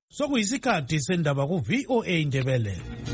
Sokuyisikhathi sendaba ku VOA Indebele.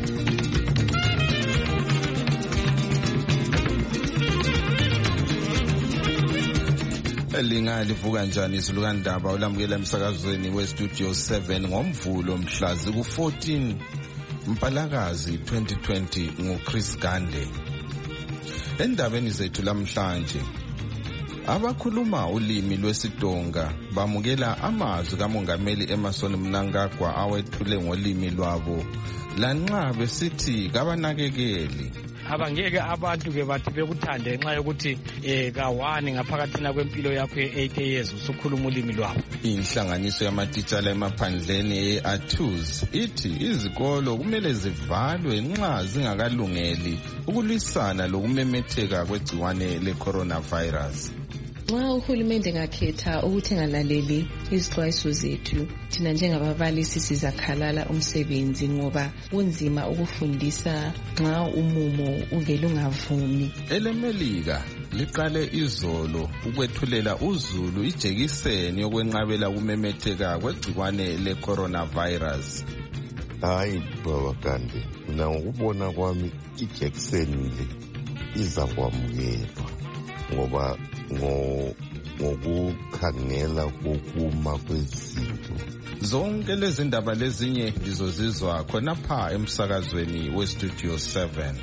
Lingalivuka njani isilukandaba olamukela emsakazweni westudio 7 ngomvulo mhla ziku-14 Mpalakazi 2020 nguChris Gande. Endabeni zethu lamhlanje, abakhuluma ulimi lwesiTonga bamukela amazwi kaMongameli Emmerson Mnangagwa awethule ngolimi lwabo lanxa besithi kabanakekeli. Abangeke abantu ke bathi bekuthande nxa yokuthi kawani ngaphakathina kwempilo yakho ye-8 years usukhuluma ulimi lwabo. Inhlanganiso yamatitshala emaphandleni e-ATUS ithi izikolo kumele zivalwe nxa zingakalungeli ukulwisana lokumemetheka kwegciwane le-coronavirus. Nxa uhulumende ngakhetha ukuthi engalaleli izixwayiso zethu, thina njengababalisi sizakhalala umsebenzi ngoba kunzima ukufundisa nxa umumo ungele ungavumi. EleMelika liqale izolo ukwethulela uZulu ijekiseni yokwenqabela ukumemetheka kwegciwane le-coronavirus. Hayi baba Gande, mina ngokubona kwami ijekiseni le iza kwamukelwa ngoba ngokukhangela kokuma kwezinto. Zonke lezi ndaba lezinye lizozizwa khonapha emsakazweni westudio 7.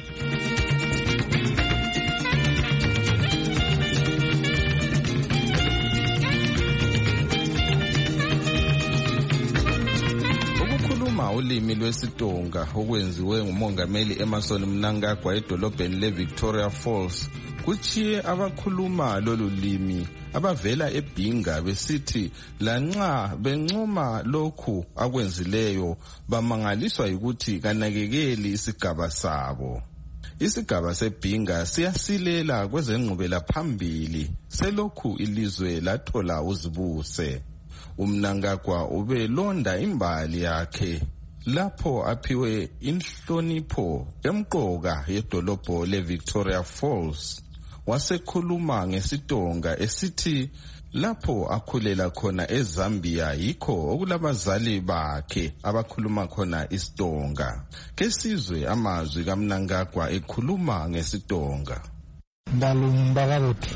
Ukukhuluma ulimi lwesiTonga okwenziwe nguMongameli Emmerson Mnangagwa edolobheni leVictoria Falls kuchiye abakhuluma lolu limi abavela eBhinga besithi lanxa bencoma lokhu akwenzileyo bamangaliswa ukuthi kanakekeli isigaba sabo. Isigaba seBhinga siyasilela kwezengqubela phambili selokhu ilizwe lathola uzibuse. uMnangagwa ubelonda imbali yakhe lapho aphiwe inhlonipho emqoka yedolobho leVictoria Falls. Wasekhuluma ngesiTonga esithi lapho akhulela khona eZambia yikho okulabazali bakhe abakhuluma khona isiTonga. Kesizwe amazwi kaMnangagwa ekhuluma ngesiTonga. Ndalumba kalethu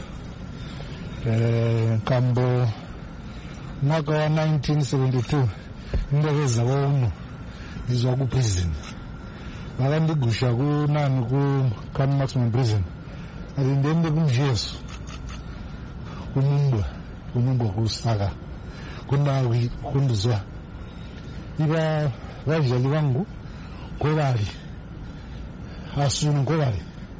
kambo mwaka wa 1972 ndakeza wono ndizwa ku prison bakandigusha kunani ku Khan Maximum Prison alindende kumjesu umumbwa kusaka kunawi kundizwa iba vajali vangu kobali asunu kobali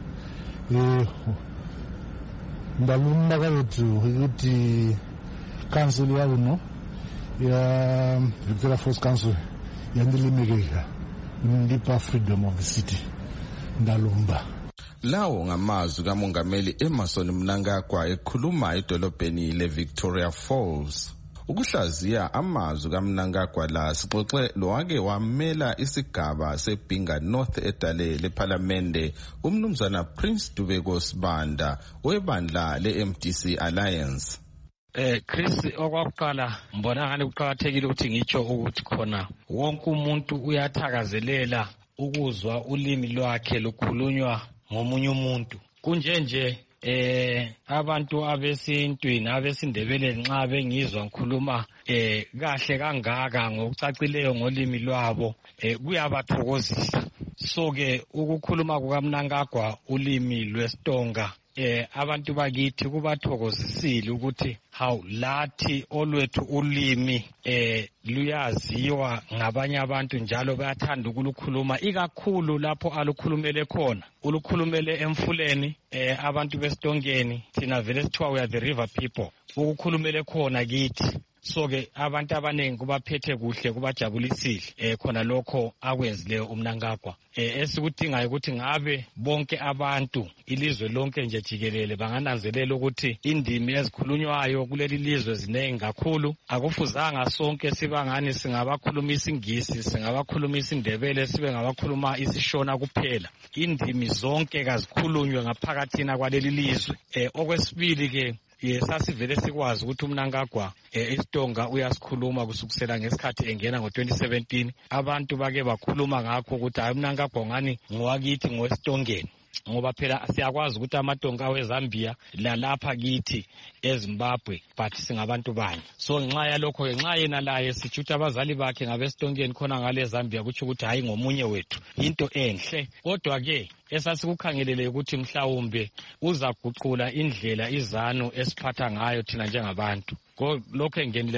ndalumba kalethu ukuthi council yabuno ya Victoria Falls Council yandilimekeka ndipa freedom of the city ndalumba. Lawo ngamazwi kaMongameli Emmerson Mnangagwa ekhuluma edolobheni leVictoria Falls. Ukuhlaziya amazwi kaMnangagwa la sixoxe lowake wamela isigaba seBhinga North edale leParliamente umnumzana Prince Dubeko Sibanda webandla leMDC Alliance. Chris, okwakuqala mbona ngani kuqhakathekile ukuthi ngitsho ukuthi khona wonke umuntu uyathakazelela ukuzwa ulimi lwakhe lukhulunywa ngomunye umuntu. Kunjenje abantu abesintwini abesindebele nxa bengizwa ngikhuluma kahle kangaka ngokucacileyo ngolimi lwabo kuyabathokozisa. So ke ukukhuluma kukaMnangagwa ulimi lwesiTonga abantu bakithi kubathokozisile ukuthi hawu lathi olwethu ulimi luyaziwa ngabanye abantu njalo bayathanda ukulukhuluma ikakhulu lapho alukhulumele khona. Ulukhulumele emfuleni abantu besitongeni thina vele sithiwa we are the river people. Ukukhulumele khona kithi. So ke abantu abanengi kubaphethe kuhle kubajabulisile khona lokho akwenzileyo uMnangagwa. Esikudingayo ukuthi ngabe bonke abantu ilizwe lonke nje jikelele bangananzelela ukuthi indimi ezikhulunywayo kuleli lizwe zinengi kakhulu. Akufuzanga sonke sibangani singabakhuluma isingisi, singabakhuluma isindebele, sibe ngabakhuluma isishona kuphela. Indimi zonke kazikhulunywe ngaphakathina kwaleli lizwe. Okwesibili ke sasivele sikwazi ukuthi uMnangagwa iSitonga uyasikhuluma kusukisela ngesikhathi engena ngo-2017. Abantu bake bakhuluma ngakho ukuthi hayi uMnangagwa ngani ngowakithi ngoweSitongeni, ngoba phela siyakwazi ukuthi amatonga weZambia lalapha kithi eZimbabwe but singabantu banye. So ngenxa yalokho ngenxa yena laye sithi ukuthi abazali bakhe ngabeSitongeni khona ngale Zambia kuthi ukuthi hayi ngomunye wethu, into enhle. Kodwa ke esasikukhangelele ukuthi mhlawumbe uzaguqula indlela izanu esiphatha ngayo thina njengabantu. Lokho engenile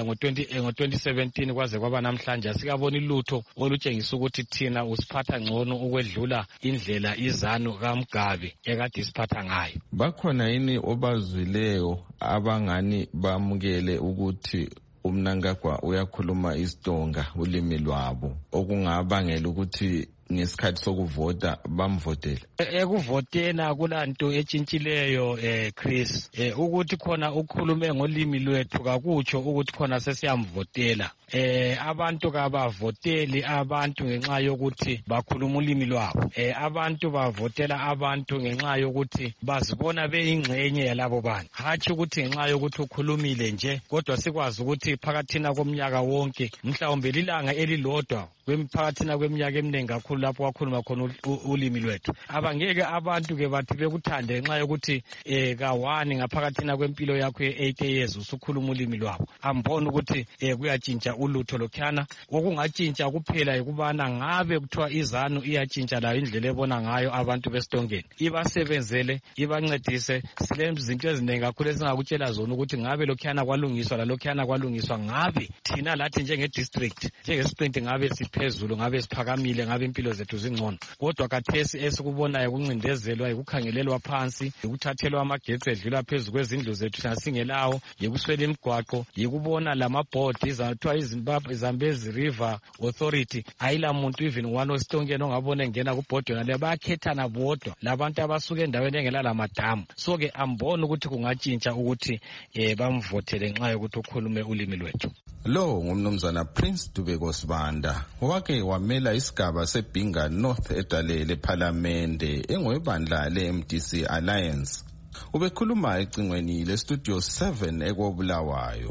ngo-2017 kwaze kwaba namhlanje asikaboni lutho olutshengisa ukuthi thina usiphatha ngcono ukwedlula indlela izanu kaMgabe ekade isiphatha ngayo. Bakhona yini obazwileyo abangani bamukele ukuthi uMnangagwa uyakhuluma iSitonga ulimi lwabo okungabangela ukuthi ngesikhathi sokuvota bamvotele? Ekuvotena kulanto etshintshileyo Chris, ukuthi khona ukhulume ngolimi lwethu kakutsho ukuthi khona sesiyamvotela. Abantu kabavoteli abantu ngenxa yokuthi bakhuluma ulimi lwabo. Abantu bavotela abantu ngenxa yokuthi bazibona beyingxenye yalabo bantu, hatshi ukuthi ngenxa yokuthi ukhulumile nje. Kodwa sikwazi ukuthi phakathina komnyaka wonke mhlawumbe lilanga elilodwa phakathina kweminyaka eminingi kakhulu lapho wakhuluma khona ulimi lwethu. Abangeke abantu ke bathi bekuthande ngenxa yokuthi kawani ngaphakathina kwempilo yakho ye-8 years usukhuluma ulimi lwabo. Ambona ukuthi kuyatshintsha ulutho lokhana. Okungatshintsha kuphela yikubana ngabe kuthiwa izanu iyatshintsha layo indlela ebona ngayo abantu beSitongeni, ibasebenzele ibancedise. Silezinto eziningi kakhulu esingakutshela zona ukuthi ngabe lokhana kwalungiswa lalokhana kwalungiswa. Ngabe thina lathi njenge-district njenge-sprint ngabe phezulu, ngabe siphakamile, ngabe impilo zethu zingcono. Kodwa kathesi esikubonayo kuncindezelwa, yikukhangelelwa phansi, yikuthathelwa amagetsi edlula phezu kwezindlu zethu thina singelawo, yikuswela imigwaqo, yikubona lamabhodi izathiwa Zambezi River Authority ayila muntu even one oSitongeni ongabona engena kubhodi yonale. Bayakhethana bodwa labantu abasuka endaweni engelala madamu. So ke ambona ukuthi kungatshintsha ukuthi bamvotele ngenxa yokuthi ukhulume ulimi lwethu. Lo ngumnumzana Prince Dubeko Sibanda wake wamela isigaba seBinga North edalele ePhalamende engowebandla leMDC Alliance. Ubekhuluma ecingweni leStudio 7 eKobulawayo.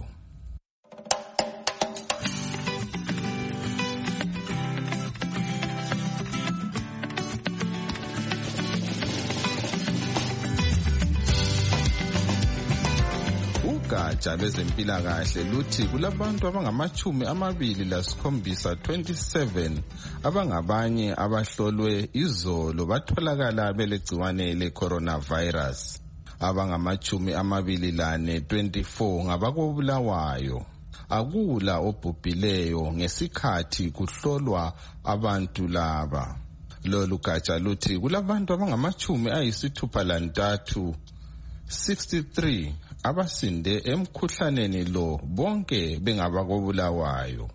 Ugatsha lwezempilakahle luthi kulabantu abangama-27 abangabanye abahlolwe izolo batholakala belegciwane le-coronavirus. Abangama-24 ngabakobulawayo. Akula obhubhileyo ngesikhathi kuhlolwa abantu laba. Lolu gatsha luthi kulabantu abangama-63 63 abasinde emkhuhlaneni lo, bonke bengabakobulawayo.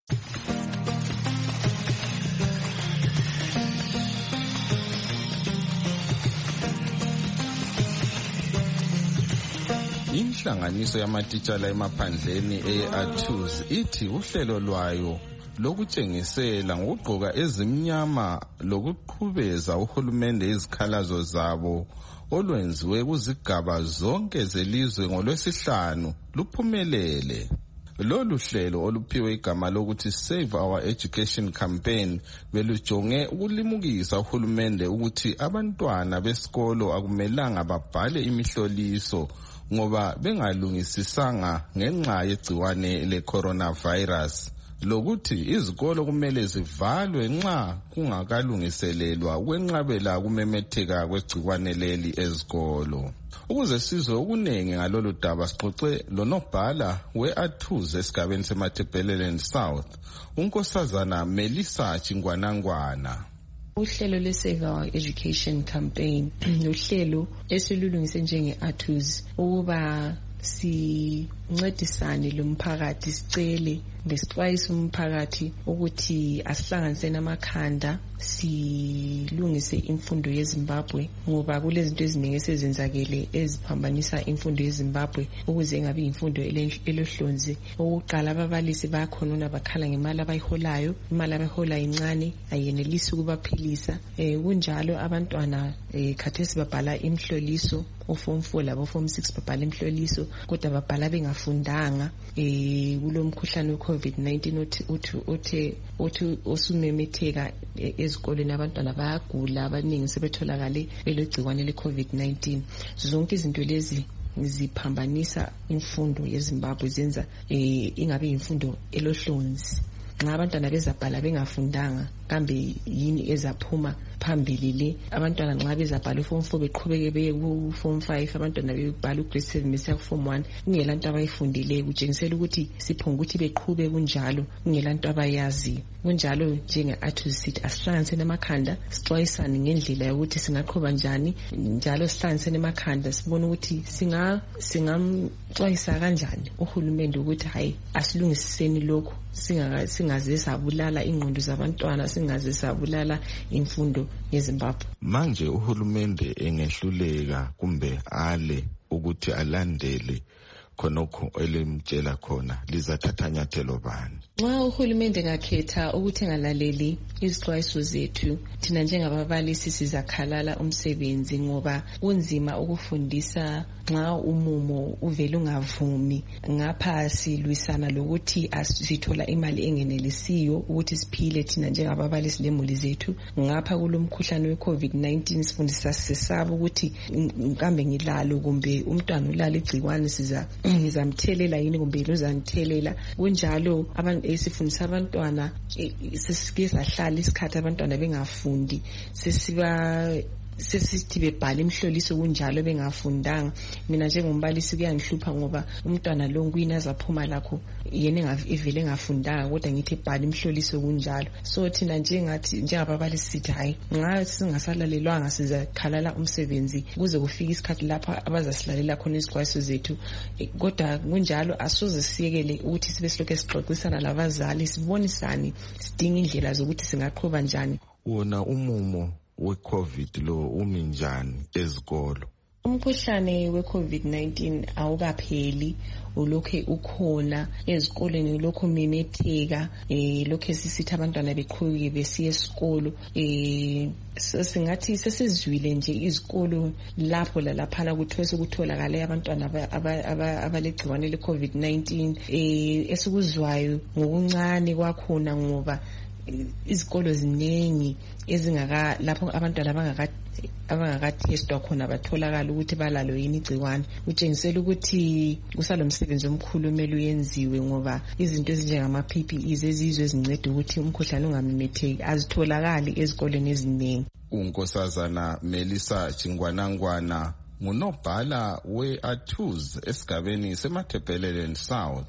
Inhlanganiso yamatitshala emaphandleni e-ATUZ ithi uhlelo lwayo lokutshengisela ngokugqoka ezimnyama lokuqhubeza uhulumende izikhalazo zabo olwenziwe kuzigaba zonke zelizwe ngoLwesihlanu luphumelele. Lolu hlelo oluphiwe igama lokuthi Save Our Education Campaign belujonge ukulimukisa uhulumende ukuthi abantwana besikolo akumelanga babhale imihloliso ngoba bengalungisisanga ngenxa yegciwane le-coronavirus, lokuthi izikolo kumele zivalwe nxa kungakalungiselelwa ukwenqabela kumemetheka kwegciwane leli ezikolo. Ukuze sizwe okuningi ngalolu daba sixoxe lonobhala we-ATUZ esigabeni seMatabeleland South, unkosazana Melissa Chingwanangwana. Uhlelo le-Save Our Education Campaign uhlelo esilulungise njenge-ATUZ ukuba sincedisane lomphakathi sicele besixwayisa umphakathi ukuthi asihlanganise namakhanda silungise imfundo yeZimbabwe ngoba kulezinto eziningi esezenzakele eziphambanisa imfundo yeZimbabwe ukuze ingabe imfundo elohlonzi. Okokuqala ababalisi bayakhonona bakhala ngemali abayiholayo, imali abayiholayo incane ayenelisi ukubaphilisa. Kunjalo abantwana khathesi babhala imhloliso uform 4 labo form 6 babhala imhloliso kodwa babhala bengafundanga kulomkhuhlane we-COVID-19 othi osumemetheka ezikoleni abantwana bayagula abaningi sebetholakale belegciwane le-COVID-19. Zonke izinto lezi ziphambanisa imfundo yeZimbabwe zenza ingabe imfundo elohlonzi. Nxa abantwana bezabhala bengafundanga kambe yini ezaphuma phambili le? Abantwana nxa bezabhala uform 4 beqhubeke beye ku form 5, abantwana bebhala ugrade 7 besiya ku form 1 kungela nto abayifundileyo, kutshengisela ukuthi siphonga ukuthi beqhube kunjalo kungela nto abayaziyo. Kunjalo njenge-ATHUS sithi asihlanganise namakhanda sixwayisane ngendlela yokuthi singaqhuba njani, njalo sihlanganise namakhanda sibone ukuthi singamxwayisa kanjani uhulumende ukuthi hayi asilungiseni lokhu singaze sabulala ingqondo zabantwana, singaze sabulala imfundo yeZimbabwe. Manje uhulumende engehluleka kumbe ale ukuthi alandele khonokho elimtshela khona lizathatha nyathelo bani? Nxa uhulumende ngakhetha ukuthi engalaleli izixwayiso zethu, thina njengababalisi sizakhalala umsebenzi ngoba kunzima ukufundisa nxa umumo uvele ungavumi. Ngapha silwisana lokuthi sithola imali engenelisiyo ukuthi siphile thina njengababalisi lemuli zethu. Ngapha kulomkhuhlane we-COVID-19 sifundisa sesaba ukuthi mkambe ngilalo kumbe umntwana ulala igciwane ngizamthelela yini kumbe luzangithelela. Kunjalo sifundisa abantwana sesike sahlala isikhathi abantwana bengafundi sesithi bebhala imhloliso kunjalo bengafundanga. Mina njengombalisi kuyangihlupha ngoba umntwana lo ngwini azaphuma lakho yena ivele engafundanga kodwa ngithi bhala imhloliso kunjalo. So thina njengababalisi sithi hayi nxa singasalalelwanga sizakhalala umsebenzi kuze kufike isikhathi lapho abazasilalela khona izixwayiso zethu. Kodwa kunjalo asoze siyekele ukuthi sibe silokhu sixoxisana labazali sibonisane sidinga indlela zokuthi singaqhuba njani. Wona umumo we-COVID lo umi njani ezikolo? Umkhuhlane we-COVID-19 awukapheli, ulokhe ukhona ezikoleni, ulokhu memetheka, lokhe sisithi abantwana beqhubeke besiya esikolo. Singathi sesizwile nje izikolo lapho lalaphana kuthiwe sekutholakale abantwana abalegciwane le-COVID-19. Esikuzwayo ngokuncane kwakhona ngoba izikolo ziningi lapho abantwana abangakathestwa khona batholakala ukuthi balalo yini igciwane. Kutshengisela ukuthi kusalomsebenzi omkhulu omele uyenziwe ngoba izinto ezinjengama-PPEs ezizwe ezinceda ukuthi umkhuhlane ungamemetheki azitholakali ezikoleni eziningi. uNkosazana Melisa Chingwanangwana ngunobhala we-ATHUS esigabeni seMatabeleland South.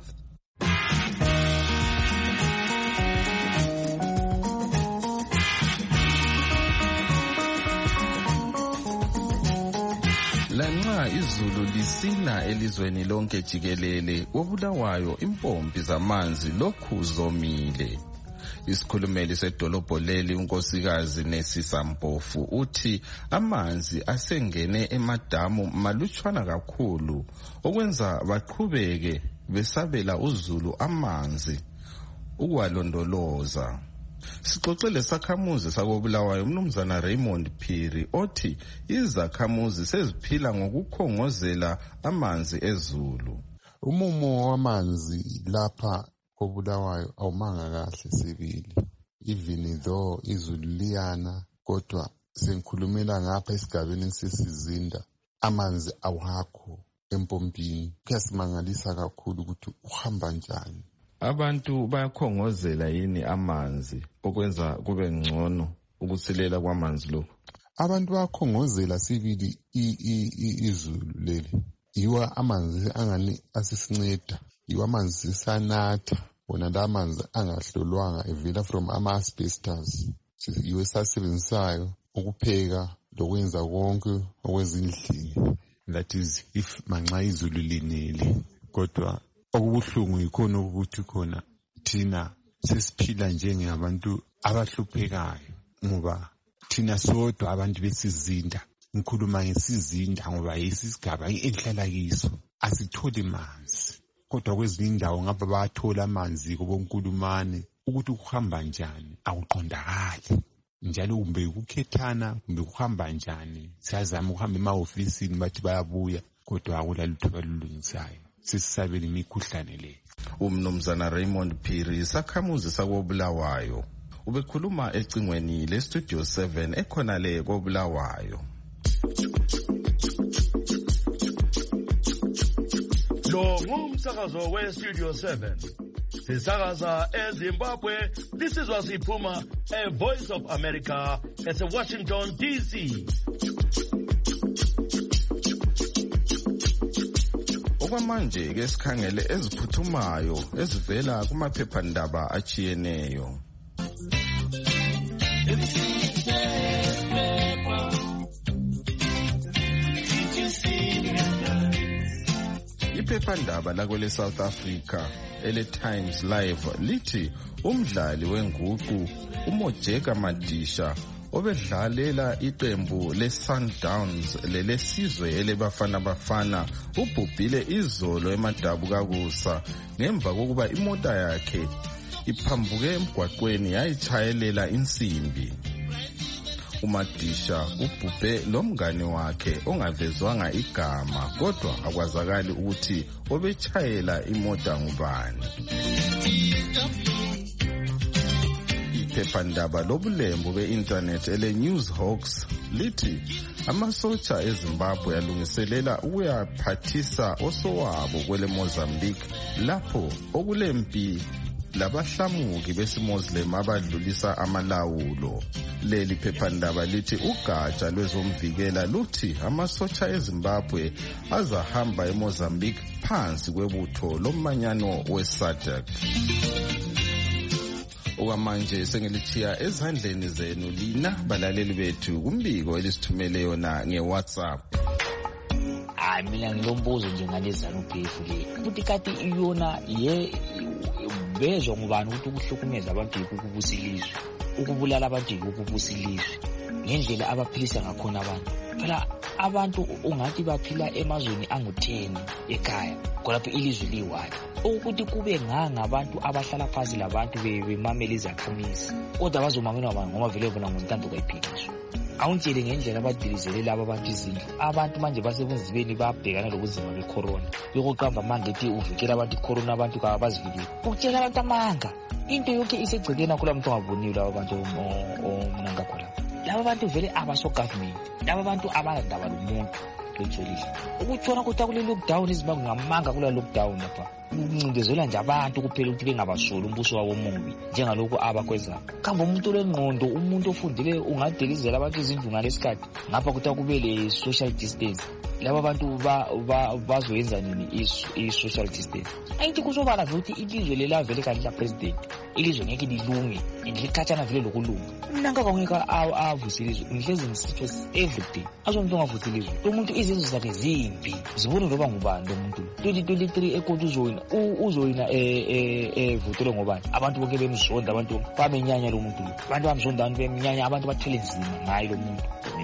Lanxa izulu lisina elizweni lonke jikelele, koBulawayo impompi zamanzi lokhu zomile. Isikhulumeli sedolobho leli unkosikazi Nesisa Mpofu uthi amanzi asengene emadamu malutshwana kakhulu okwenza baqhubeke besabela uzulu amanzi ukwalondoloza. Sixoxele sakhamuzi sakoBulawayo uMnumzana Raymond Phiri othi izakhamuzi seziphila ngokukhongozela amanzi ezulu. Umumo wamanzi lapha koBulawayo awumanga kahle sibili. Even though izulu liyana kodwa sengikhulumela ngapha esigabeni sesizinda amanzi awakho empompini. Kuyasimangalisa kakhulu ukuthi uhamba njani. Abantu bayakhongozela yini amanzi okwenza kube ngcono ukusilela kwamanzi lokho? Abantu bayakhongozela sibili izulu leli. Yiwa amanzi angani asisinceda. Yiwa amanzi sanatha. Wona la amanzi angahlolwanga evela from ama-asbestos. Yiwe sasebenzisayo ukupheka lokwenza konke okwezindlini. That is if manxa izulu linile. Kodwa okubuhlungu yikhona ukuthi khona thina sesiphila njengabantu abahluphekayo ngoba thina sodwa abantu besizinda. Ngikhuluma ngesizinda ngoba yisigaba enhlala kiso asitholi manzi, kodwa kwezinye indawo ngapha bayathola amanzi kubonkulumane. Ukuthi kuhamba njani akuqondakali, njalo kumbe ukukhethana kumbe kuhamba njani. Siyazama ukuhamba emahofisini bathi bayabuya, kodwa akulalutho balulungisayo. Sisabela imikhuhlane le. Umnumzana Raymond Phiri, sakhamuzi sakoBulawayo, ubekhuluma ecingweni leStudio 7 ekhona le koBulawayo. Lo ngumsakazo weStudio 7. Sisakaza eZimbabwe, lisizwa siphuma eVoice of America eseWashington DC. Okwamanje ke sikhangele eziphuthumayo ezivela kumaphephandaba achiyeneyo. Iphephandaba lakwele South Africa ele Times Live lithi umdlali wenguqu uMojeka Madisha obedlalela iqembu leSundowns lelesizwe elebafana bafana ubhubhile izolo eMadabu kaKusa ngemva kokuba imota yakhe iphambuke emgwaqweni yayichayelela insimbi. uMadisha ubhubhe lomngane wakhe ongavezwanga igama, kodwa akwazakali ukuthi obechayela imota ngubani. Iphephandaba lobulembu be-internet ele-Newshawks lithi amasotsha eZimbabwe alungiselela ukuyaphathisa osowabo kwele Mozambique lapho okulempi labahlamuki besiMuslim abadlulisa amalawulo. Leli phephandaba lithi ugatsha lwezomvikela luthi amasotsha eZimbabwe azahamba eMozambique phansi kwebutho lomanyano weSADC. Okwamanje sengilithiya ezandleni zenu lina balaleli bethu kumbiko elisithumele yona ngeWhatsApp. Mina ngilombuzo nje ngalezana uPhefu le ukuthi kati iyona bezwa ngubani ukuthi ukuhlukumeza abantu ukubusa ilizwe, ukubulala abantu ukubusa ilizwe, ngendlela abaphilisa ngakhona abantu. Phela abantu ungathi baphila emazweni angu-10 ekhaya kolapho ilizwe liwali, ukuthi kube ngabantu abahlala phansi labantu bemamela izakhamizi, kodwa bazomamela abantu ngoba vele bona ngomntando kayiphikiswa. Awuntshele ngendlela abadilizele laba abantu izindlu. Abantu manje basebunzimeni bayabhekana lobunzima becorona. Yokuqamba manje ethi uvikela abantu icorona abantu kabazivikele. Ukutshela abantu amanga. Into yonke isegcekeni akula muntu ongaboniyo laba bantu omnanga khona. Laba bantu vele abaso government. Laba bantu abanandaba lomuntu. Ukutshona ukuthi kule lockdown izimbabwe ngamanga kula lockdown lapha. Uncindezela nje abantu kuphela ukuthi bengabasoli umbuso wabo omubi njengalokho abakwenza. Kambe umuntu lengqondo, umuntu ofundile ungadelizela abantu izindlu ngalesikhathi ngapha kuthi kube le social distance. Laba bantu bazoyenza nini i-social distance? Ayinto kuzobala ukuthi ilizwe lelavele kanti la president ilizwe ngeke lilunge ngikhathana vele lokulunga. Mnanga kwangeka avusilizwe ngihlezi ngisitho everyday azomuntu ongavusilizwe umuntu izinto zakhe zimbi zibone loba ngubani lo muntu 2023 ekoti uzoyina votelo ngobani abantu bonke bemzonda abantu bamenyanya lo muntu abantu bamzonda abantu beminyanya abantu bathele nzima ngayo lo muntu.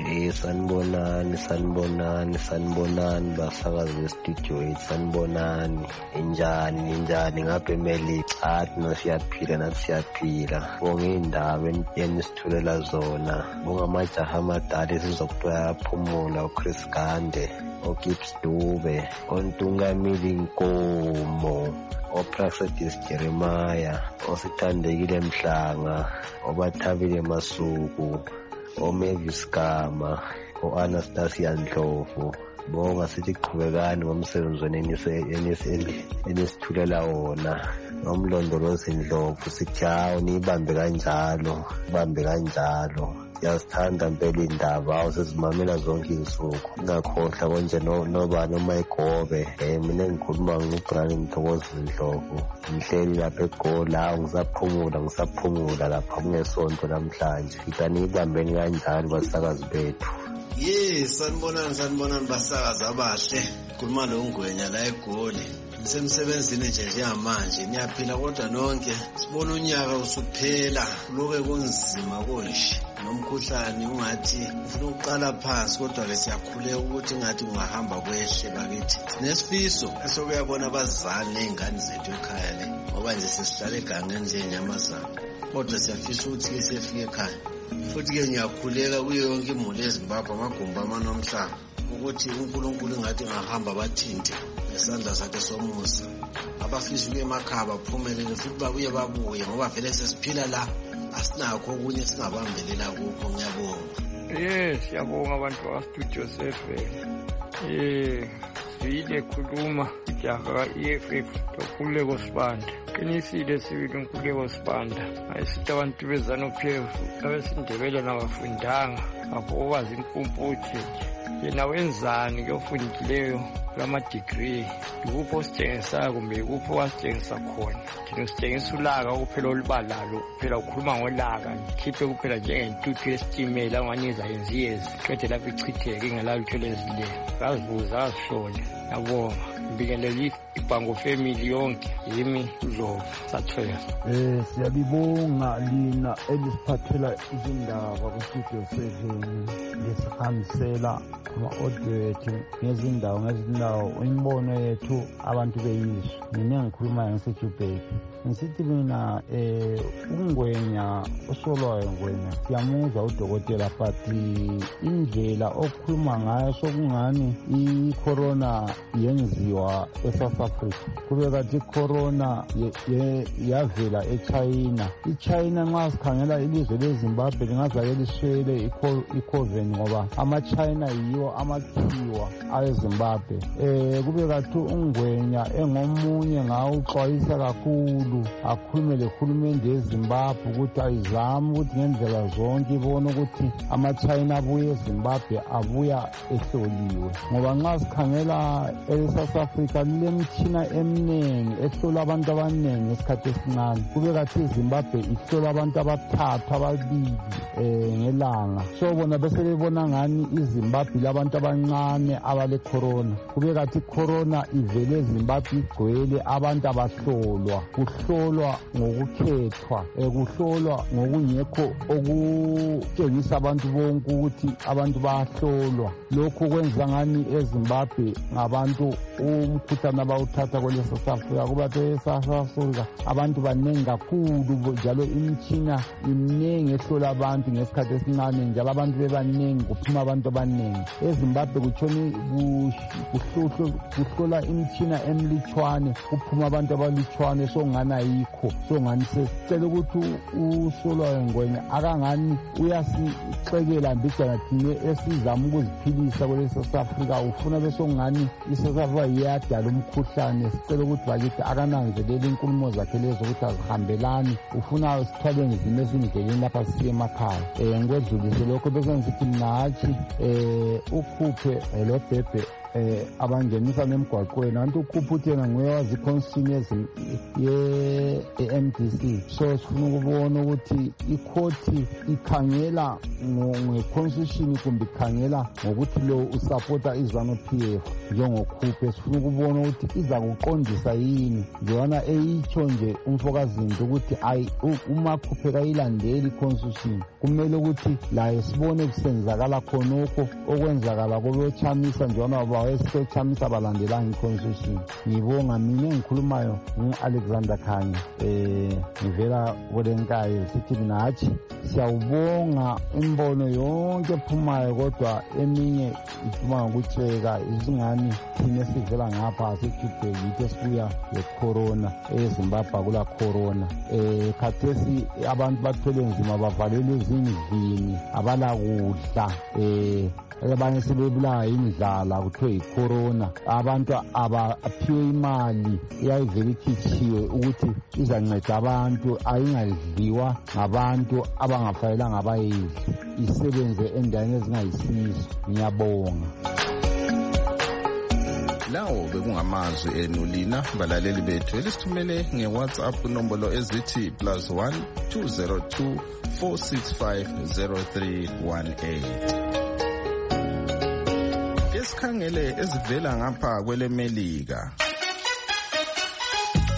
Sanibonani basakazi bestudio sanibonani injani ngapha eMelika athi nasiyaphila bonke indaba enisithulela zona bongamajaha amadala sizokuthiwa yaphumula uChris Gande oGibbs Dube ontungamili Nkomo oPraxedis Jeremiah osithandekile Mhlanga obathabile Masuku oMavis Gama o-Anastasia Ndlovu. Bonga sithi qhubekani ngomsebenzi enisithulela wona nomlondolozi Ndlovu sithi hawo nibambe kanjalo yazithanda mpela indaba awusezimamela zonke insuku ngakhohlwa konje nobani uMayigobe mina ngikhuluma nguBrian Mthokozi Ndlovu ngihleli lapha eGola ngisaphumula lapha kungesonto namhlanje kanibambeni kanjalo basakazi bethu. Sanibonani basakazi abahle. Khuluma lo Ngwenya la eGoli. semsebenzini nje njengamanje niyaphila kodwa nonke sibona unyaka usuphela lokho kunzima konje nomkhuhlane ungathi ufuna uqala phansi kodwa ke siyakhuleka ukuthi ngathi ungahamba kwehle bakithi nesifiso esokuyabona abazali nezingane zethu ekhaya le ngoba nje sesihlala egangeni nje enyamazana kodwa siyafisa ukuthi ke siyefike ekhaya futhi ke ngiyakhuleka kuyo yonke imuli eZimbabwe amagumbi amanomhlaba ukuthi uNkulunkulu ngathi ngahamba bathinte ngesandla sakhe somusa abafisa ukuya emakhaya baphumelele futhi babuye ngoba vele sesiphila la asinakho okunye singabambelela kukho ngiyabonga. Siyabonga abantu bakaStudio 7. Siyile khuluma ijaha EFF Nkululeko Sibanda. Qinisile sibili Nkululeko Sibanda. Ayisithi abantu beZANU-PF abesindebele nabafundanga abokwazi impumputhi yena wenzani kuyofundileyo kulama-degree ikuphi ositshengisayo kumbe ikuphi wasitshengisa khona thina usitshengisa ulaka kuphela olubalalo phela ukhuluma ngolaka khiphe kuphela njengentuthu yesitimela ungani izayenzi yezi qede lapho ichitheke ingelalutho lezileyo kazibuza kazihlole yabonga mbingeleli ibhango family yonke yimi uDlovu sathwela. Siyabibonga lina elisiphathela izindaba kuStudio 7 lesihambisela ama-audio ethu ngezindawo imibono yethu abantu beyizwe. Mina ngikhuluma ngiseJubek ngisithi mina uNgwenya uSolwayo Ngwenya siyamuzwa udokotela but indlela okukhuluma ngayo sokungani icorona yenziwa eSouth Africa kube kathi icorona yavela eChina. iChina nxa sikhangela ilizwe leZimbabwe lingazake liswele iCovid ngoba amaChina yiwo amakhiwa aweZimbabwe. Kube kathi uNgwenya engomunye ngawuxwayisa kakhulu akhulume lehulumende yeZimbabwe ukuthi ayizame ukuthi ngendlela zonke ibone ukuthi amaChina abuye eZimbabwe abuya ehloliwe ngoba nxa sikhangela eSouth Africa lilemitshina eminingi ehlola abantu abaningi ngesikhathi esincane. Kube kathi iZimbabwe ihlola abantu abathathu ababili ngelanga so bona bese bebona ngani iZimbabwe labantu abancane abale corona. Kube kathi corona ivele eZimbabwe igcwele abantu abahlolwa kuhlolwa ngokukhethwa kuhlolwa ngokungekho okutshengisa abantu bonke ukuthi abantu bayahlolwa. Lokho kwenza ngani eZimbabwe ngabantu umkhuhlane abawuthatha kweleSouth Africa kuba eSouth Africa abantu baningi kakhulu njalo imitshina iminingi ehlola abantu ngesikhathi esincane njalo abantu bebaningi kuphuma abantu abaningi. eZimbabwe kutshoni kuhlola imitshina emilitshwane kuphuma abantu abalutshwane songani ayikho songani sesicela ukuthi uSolwayo Ngwenya akangani uyasixekela mbijana thine esizama ukuziphilisa kweleSouth Africa ufuna besongani iSouth Africa iyadala umkhuhlane. Sicela ukuthi bakithi akananzelele inkulumo zakhe lezo ukuthi azihambelani ufuna sithwale nzima ezindleleni lapha sisiye emakhaya. Ngikwedlulise lokho bese ngithi nathi ukhuphe lo bhebhe abangenisa nemgwaqweni antu ukhuphuthi yena nguye wazi iconstitution ye-MDC so sifuna ukubona ukuthi ikhoti ikhangela nge-constitution kumbe ikhangela ngokuthi lo usupporta iZANU-PF njengokhuphe. Sifuna ukubona ukuthi iza kuqondisa yini njengana eyitsho nje umfokazinto ukuthi ayi uma khuphe kayilandeli iconstitution kumele ukuthi laye sibone kusenzakala khonokho okwenzakala kobechamisa njengana wesichamisa abalandelanga iconstitution. Ngibonga mina engikhulumayo ngu-Alexander Khanya ngivela kolenkayo sithi mina hathi siyawubonga imbono yonke ephumayo kodwa eminye iphuma ngokutsheka izingani thina esivela ngapha seJubek yithi esibuya lecorona eZimbabwe kula corona. Khathesi abantu bathwele nzima bavalelwe ezindlini abala kudla abanye sebebulawa indlala kuthiwe yicorona. Abantu abaphiwe imali eyayivele ikhitshiwe ukuthi izanceda abantu ayingadliwa ngabantu abangafanelanga abayidli isebenze endaweni ezingayisizo. Ngiyabonga. Lawo bekungamazwi enu lina balaleli bethu elisithumele ngeWhatsApp nombolo ezithi +1 202 465 0318. Esikhangele ezivela ngapha kweleMelika.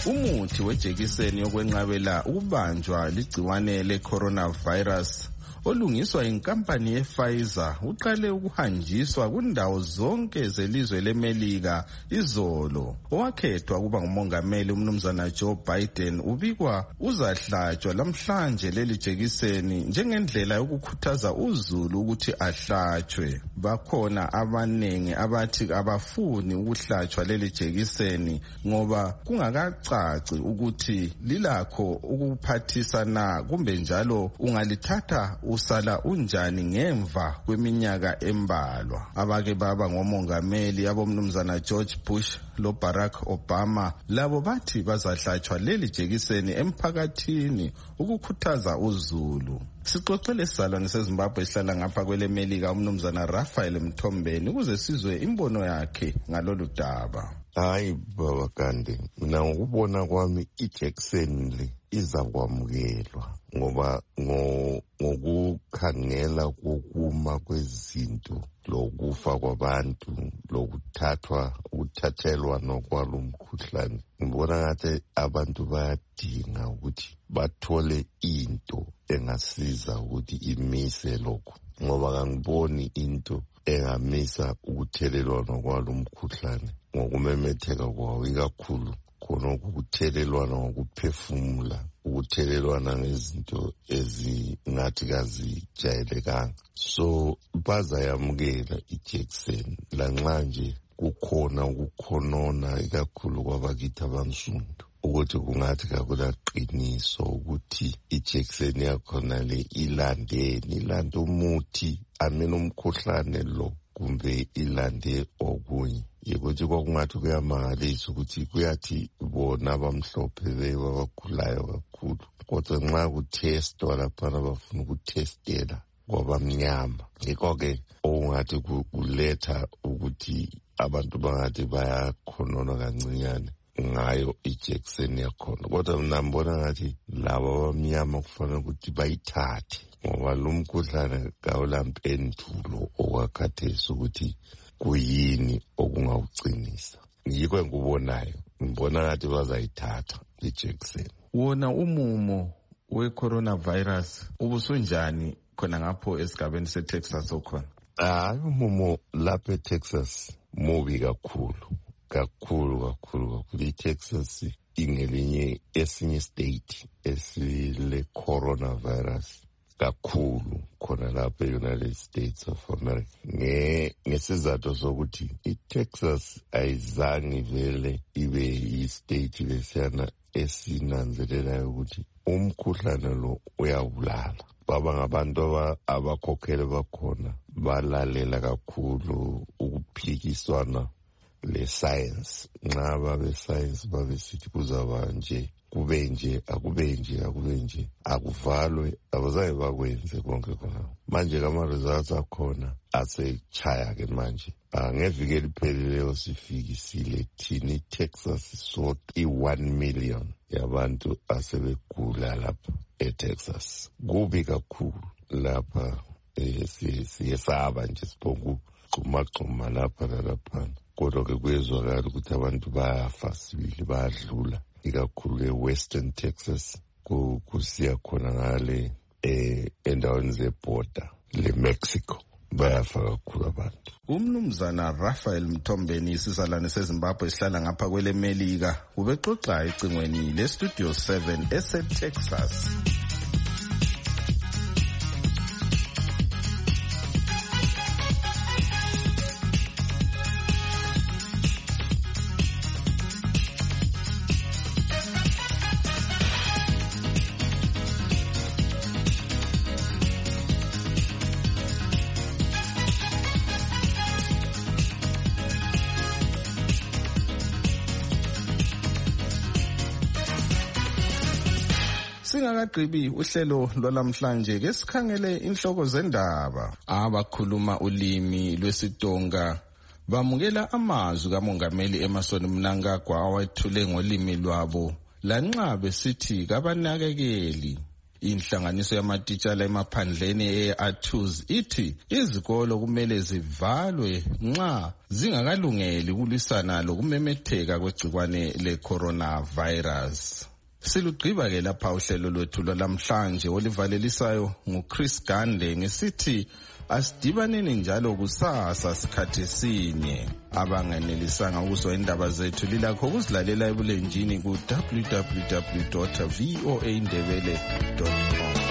Umuthi wejekiseni yokwenqabela ukubanjwa ligciwane le-coronavirus olungiswa inkampani ye-Pfizer uqale ukuhanjiswa kundawo zonke zelizwe leMelika izolo. Owakhethwa kuba ngumongameli umnumzana Joe Biden ubikwa uzahlatshwa lamhlanje leli jekiseni njengendlela yokukhuthaza uzulu ukuthi ahlatshwe. Bakhona abanengi abathi abafuni ukuhlatshwa leli jekiseni ngoba kungakacaci ukuthi lilakho ukuphathisa na, kumbe njalo ungalithatha usala unjani ngemva kweminyaka embalwa. Abake baba ngomongameli abomnumzana George Bush lo Barack Obama labo bathi bazahlatshwa leli jekiseni emphakathini ukukhuthaza uzulu. Sixoxele isizalwane seZimbabwe esihlala ngapha kweleMelika umnumzana Raphael Mthombeni ukuze sizwe imbono yakhe ngalolu daba. Hayi baba Kande, mina ngokubona kwami ijekiseni le iza kwamukelwa ngoba ngokukhangela kokuma kwezinto lokufa kwabantu ukuthathelwa nokwalo mkhuhlane, ngibona ngathi abantu bayadinga ukuthi bathole into engasiza ukuthi imise lokho, ngoba kangiboni into engamisa ukuthelelwana kwalo mkhuhlane ngokumemetheka kwawo, ikakhulu khona ukuthelelwana ngokuphefumula, ukuthelelwana ngezinto ezingathi kazijayelekanga. So bazayamukela ijekiseni lanxa nje kukhona ukukhonona ikakhulu kwabakithi abansundu ukuthi kungathi kakulaqiniso ukuthi ijekiseni yakhona le ilande umuthi amena umkhuhlane lo kumbe ilande okunye. Yikuthi kwakungathi kuyamangalisa ukuthi kuyathi bona abamhlophe beba bagulayo kakhulu, kodwa nxa kuthestwa laphana bafuna ukuthestela kwabamnyama. Yikho-ke okungathi kuletha ukuthi abantu bangathi bayakhonona kancinyane ngayo ijekiseni yakhona, kodwa mina ngibona ngathi laba abamnyama kufanele ukuthi bayithathe ngoba lo mkhuhlane kawulampendulo okwakhathesi ukuthi kuyini okungawucinisa. Yikho engikubonayo, ngibona ngathi bazayithatha ijekiseni. Wona umumo we-coronavirus ubusunjani khona ngapho esigabeni se-Texas okhona? Hayi, umumo lapha eTexas mubi kakhulu. ITexas ingelinye esinye state esile coronavirus kakhulu khona lapha e-United States of America. Ngesizathu sokuthi iTexas ayizange vele ibe yi-state lesiyana esinanzelelayo ukuthi umkhuhlane lo uyabulala. Baba ngabantu abakhokhele bakhona balalela kakhulu ukuphikiswana le-science. Nxa babe-science babesithi kuzaba nje, kube nje, akube nje, akuvalwe, abazange bakwenze konke khona. Manje kama-results akhona asechaya-ke manje. Ngeviki elipheleleyo sifikisile thina iTexas so 1 million yabantu asebegula lapha eTexas. Kubi kakhulu lapha, siyesaba nje sibonga ugxumagxuma lapha nalaphana. Kodwa-ke kuyezwakala ukuthi abantu bayafa sibili, bayadlula, ikakhulu e-Western Texas kusiya khona ngale endaweni zebhoda le-Mexico. Bayafa kakhulu abantu. Umnumzana Raphael Mthombeni, isizalwane seZimbabwe esihlala ngapha kweleMelika, ubexoxa ecingweni le-Studio 7 ese-Texas. Singakagqibi uhlelo lwalamhlanje ke sikhangele inhloko zendaba. Abakhuluma ulimi lwesiTonga bamukela amazwi kaMongameli Emmerson Mnangagwa awethule ngolimi lwabo lanxa besithi kabanakekeli. Inhlanganiso yamatitshala emaphandleni e-Athuz ithi izikolo kumele zivalwe nxa zingakalungeli ukulwisana lokumemetheka kwegcikwane le-coronavirus. Silugqiba ke lapha uhlelo lwethu lwalamhlanje olivalelisayo nguChris Gande ngesithi asidibaneni njalo kusasa sikhathi sinye. Abanganelisanga ukuzwa indaba zethu lilakho ukuzilalela ebulenjini ku www.voaindebele.com.